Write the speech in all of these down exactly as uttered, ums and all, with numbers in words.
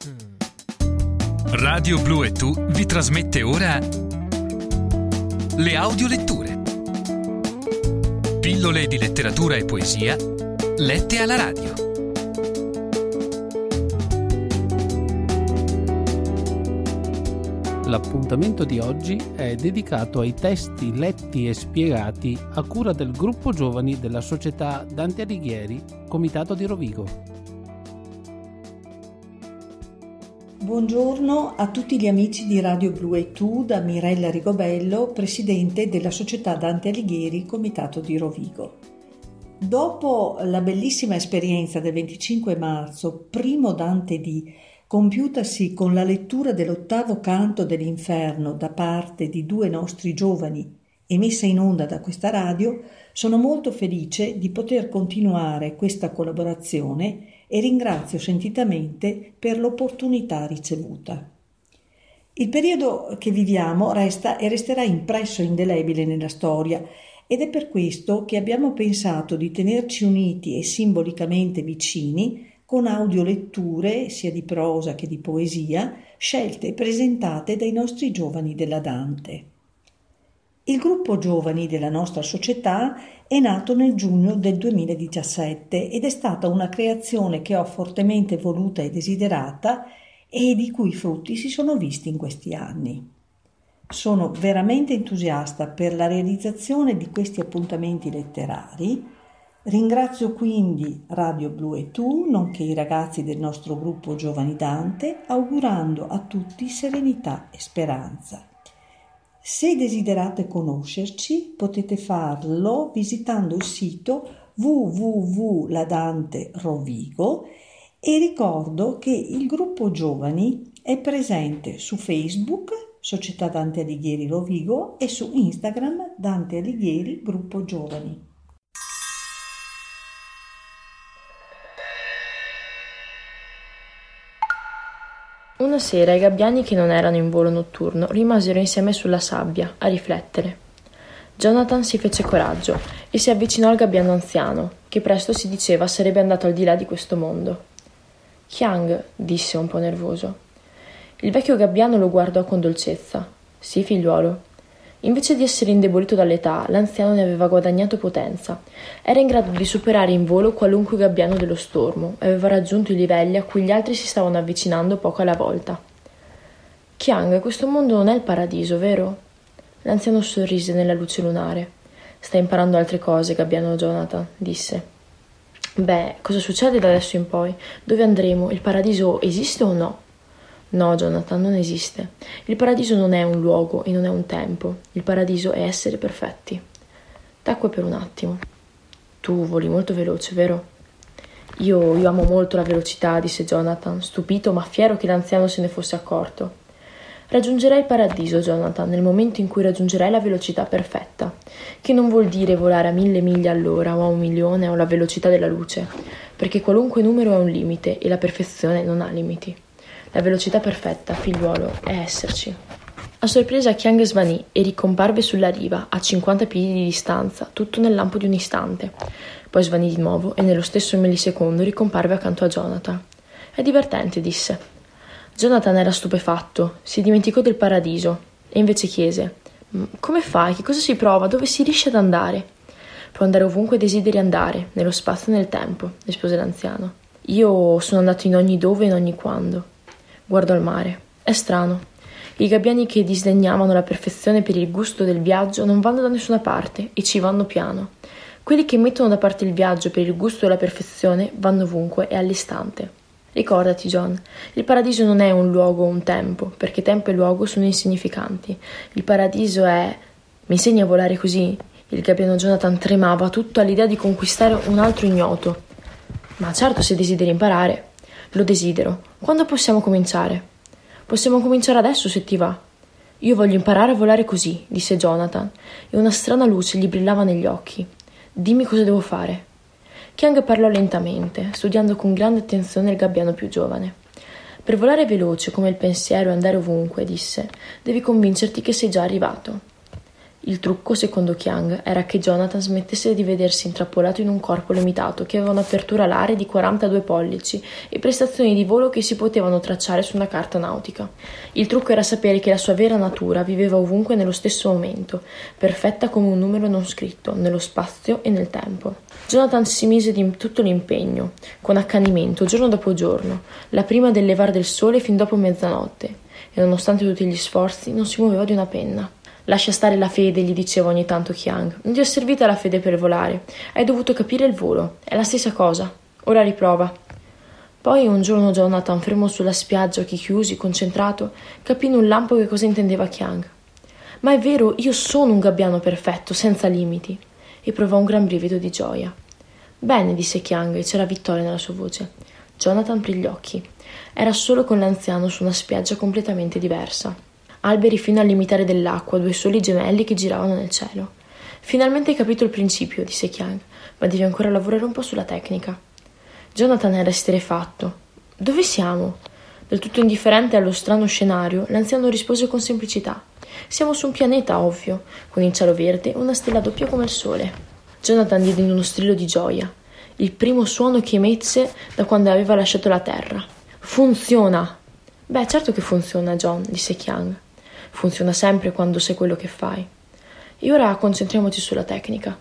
Radio Blu e Tu vi trasmette ora le audioletture. Pillole di letteratura e poesia lette alla radio. L'appuntamento di oggi è dedicato ai testi letti e spiegati a cura del gruppo giovani della Società Dante Alighieri, Comitato di Rovigo. Buongiorno a tutti gli amici di Radio Blu e Tu da Mirella Rigobello, presidente della Società Dante Alighieri, Comitato di Rovigo. Dopo la bellissima esperienza del venticinque marzo, primo Dante Dì, compiutasi con la lettura dell'ottavo canto dell'Inferno da parte di due nostri giovani e messa in onda da questa radio, sono molto felice di poter continuare questa collaborazione e ringrazio sentitamente per l'opportunità ricevuta. Il periodo che viviamo resta e resterà impresso indelebile nella storia ed è per questo che abbiamo pensato di tenerci uniti e simbolicamente vicini con audioletture, sia di prosa che di poesia, scelte e presentate dai nostri giovani della Dante. Il gruppo giovani della nostra società è nato nel giugno del duemiladiciassette ed è stata una creazione che ho fortemente voluta e desiderata e di cui i frutti si sono visti in questi anni. Sono veramente entusiasta per la realizzazione di questi appuntamenti letterari. Ringrazio quindi Radio Blu e Tu, nonché i ragazzi del nostro gruppo Giovani Dante, augurando a tutti serenità e speranza. Se desiderate conoscerci, potete farlo visitando il sito w w w punto la dante rovigo e ricordo che il gruppo Giovani è presente su Facebook, Società Dante Alighieri Rovigo, e su Instagram Dante Alighieri Gruppo Giovani. Una sera i gabbiani che non erano in volo notturno rimasero insieme sulla sabbia, a riflettere. Jonathan si fece coraggio e si avvicinò al gabbiano anziano, che presto si diceva sarebbe andato al di là di questo mondo. Chiang, disse un po' nervoso. Il vecchio gabbiano lo guardò con dolcezza. Sì, figliuolo. Invece di essere indebolito dall'età, l'anziano ne aveva guadagnato potenza. Era in grado di superare in volo qualunque gabbiano dello stormo e aveva raggiunto i livelli a cui gli altri si stavano avvicinando poco alla volta. Chiang, questo mondo non è il paradiso, vero? L'anziano sorrise nella luce lunare. Stai imparando altre cose, gabbiano Jonathan, disse. Beh, cosa succede da adesso in poi? Dove andremo? Il paradiso esiste o no? No, Jonathan, non esiste. Il paradiso non è un luogo e non è un tempo. Il paradiso è essere perfetti. Tacque per un attimo. Tu voli molto veloce, vero? Io, io amo molto la velocità, disse Jonathan, stupito ma fiero che l'anziano se ne fosse accorto. Raggiungerai il paradiso, Jonathan, nel momento in cui raggiungerai la velocità perfetta, che non vuol dire volare a mille miglia all'ora o a un milione o la velocità della luce, perché qualunque numero ha un limite e la perfezione non ha limiti. La velocità perfetta, figliuolo, è esserci. A sorpresa Chiang svanì e ricomparve sulla riva, a cinquanta piedi di distanza, tutto nel lampo di un istante. Poi svanì di nuovo e nello stesso millisecondo ricomparve accanto a Jonathan. È divertente, disse. Jonathan era stupefatto, si dimenticò del paradiso e invece chiese: come fai? Che cosa si prova? Dove si riesce ad andare? Può andare ovunque desideri andare, nello spazio e nel tempo, rispose l'anziano. Io sono andato in ogni dove e in ogni quando. Guardò il mare. È strano. I gabbiani che disdegnavano la perfezione per il gusto del viaggio non vanno da nessuna parte e ci vanno piano. Quelli che mettono da parte il viaggio per il gusto della perfezione vanno ovunque e all'istante. Ricordati, John, il paradiso non è un luogo o un tempo, perché tempo e luogo sono insignificanti. Il paradiso è... Mi insegni a volare così? Il gabbiano Jonathan tremava tutto all'idea di conquistare un altro ignoto. Ma certo, se desideri imparare. Lo desidero. Quando possiamo cominciare? Possiamo cominciare adesso, se ti va. Io voglio imparare a volare così, disse Jonathan, e una strana luce gli brillava negli occhi. Dimmi cosa devo fare. Chiang parlò lentamente, studiando con grande attenzione il gabbiano più giovane. Per volare veloce come il pensiero e andare ovunque, disse, devi convincerti che sei già arrivato. Il trucco, secondo Chiang, era che Jonathan smettesse di vedersi intrappolato in un corpo limitato che aveva un'apertura alare di quarantadue pollici e prestazioni di volo che si potevano tracciare su una carta nautica. Il trucco era sapere che la sua vera natura viveva ovunque nello stesso momento, perfetta come un numero non scritto, nello spazio e nel tempo. Jonathan si mise di tutto l'impegno, con accanimento, giorno dopo giorno, la prima del levar del sole fin dopo mezzanotte, e nonostante tutti gli sforzi non si muoveva di una penna. Lascia stare la fede, gli diceva ogni tanto Chiang. Non ti è servita la fede per volare. Hai dovuto capire il volo. È la stessa cosa. Ora riprova. Poi un giorno Jonathan, fermo sulla spiaggia, occhi chiusi, concentrato, capì in un lampo che cosa intendeva Chiang. Ma è vero, io sono un gabbiano perfetto, senza limiti. E provò un gran brivido di gioia. Bene, disse Chiang, e c'era vittoria nella sua voce. Jonathan aprì gli occhi. Era solo con l'anziano su una spiaggia completamente diversa. Alberi fino al limitare dell'acqua, due soli gemelli che giravano nel cielo. Finalmente hai capito il principio, disse Chiang, ma devi ancora lavorare un po' sulla tecnica. Jonathan era esterrefatto. Dove siamo? Del tutto indifferente allo strano scenario, l'anziano rispose con semplicità. Siamo su un pianeta, ovvio, con il cielo verde e una stella doppia come il sole. Jonathan diede in uno strillo di gioia, il primo suono che emesse da quando aveva lasciato la Terra. Funziona! Beh, certo che funziona, John, disse Chiang. Funziona sempre quando sai quello che fai. E ora concentriamoci sulla tecnica.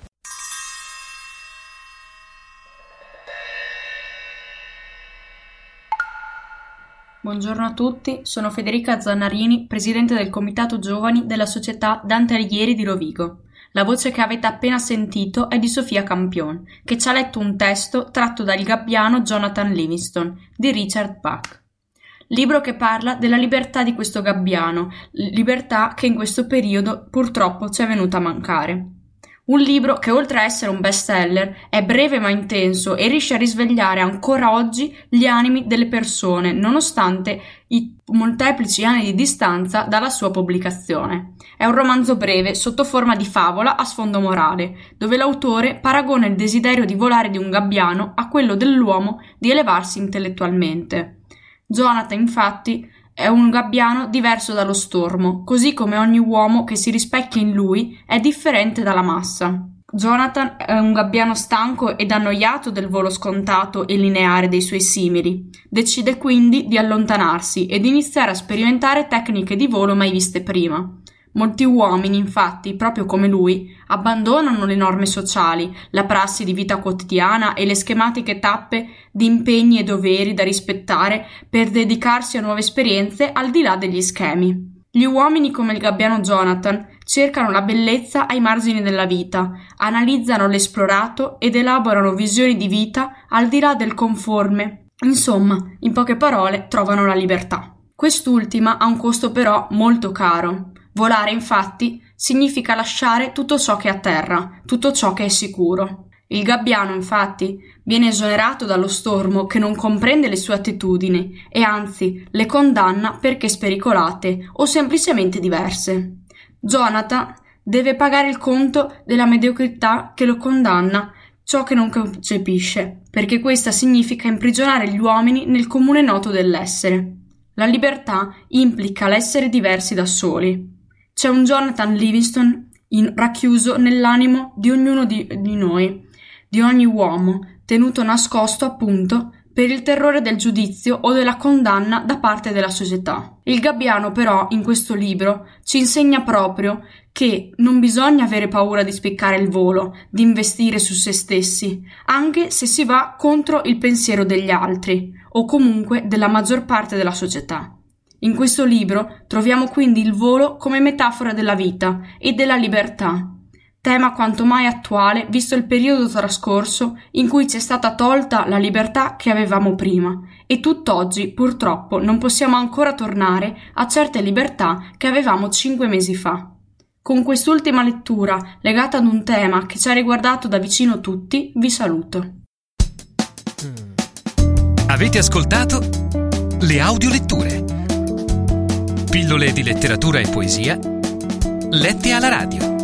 Buongiorno a tutti, sono Federica Zannarini, presidente del Comitato Giovani della Società Dante Alighieri di Rovigo. La voce che avete appena sentito è di Sofia Campion, che ci ha letto un testo tratto dal gabbiano Jonathan Livingston di Richard Bach. Libro che parla della libertà di questo gabbiano, libertà che in questo periodo purtroppo ci è venuta a mancare. Un libro che, oltre a essere un bestseller, è breve ma intenso e riesce a risvegliare ancora oggi gli animi delle persone, nonostante i molteplici anni di distanza dalla sua pubblicazione. È un romanzo breve sotto forma di favola a sfondo morale, dove l'autore paragona il desiderio di volare di un gabbiano a quello dell'uomo di elevarsi intellettualmente. Jonathan, infatti, è un gabbiano diverso dallo stormo, così come ogni uomo che si rispecchia in lui è differente dalla massa. Jonathan è un gabbiano stanco ed annoiato del volo scontato e lineare dei suoi simili. Decide quindi di allontanarsi ed iniziare a sperimentare tecniche di volo mai viste prima. Molti uomini, infatti, proprio come lui, abbandonano le norme sociali, la prassi di vita quotidiana e le schematiche tappe di impegni e doveri da rispettare per dedicarsi a nuove esperienze al di là degli schemi. Gli uomini come il gabbiano Jonathan cercano la bellezza ai margini della vita, analizzano l'esplorato ed elaborano visioni di vita al di là del conforme. Insomma, in poche parole, trovano la libertà. Quest'ultima ha un costo però molto caro. Volare, infatti, significa lasciare tutto ciò che è a terra, tutto ciò che è sicuro. Il gabbiano, infatti, viene esonerato dallo stormo che non comprende le sue attitudini e anzi le condanna perché spericolate o semplicemente diverse. Jonathan deve pagare il conto della mediocrità che lo condanna, ciò che non concepisce, perché questa significa imprigionare gli uomini nel comune noto dell'essere. La libertà implica l'essere diversi da soli. C'è un Jonathan Livingston in, racchiuso nell'animo di ognuno di, di noi, di ogni uomo, tenuto nascosto appunto per il terrore del giudizio o della condanna da parte della società. Il gabbiano però in questo libro ci insegna proprio che non bisogna avere paura di spiccare il volo, di investire su se stessi, anche se si va contro il pensiero degli altri o comunque della maggior parte della società. In questo libro troviamo quindi il volo come metafora della vita e della libertà, tema quanto mai attuale visto il periodo trascorso in cui ci è stata tolta la libertà che avevamo prima e tutt'oggi purtroppo non possiamo ancora tornare a certe libertà che avevamo cinque mesi fa. Con quest'ultima lettura, legata ad un tema che ci ha riguardato da vicino tutti, vi saluto. Avete ascoltato le audioletture. Pillole di letteratura e poesia lette alla radio.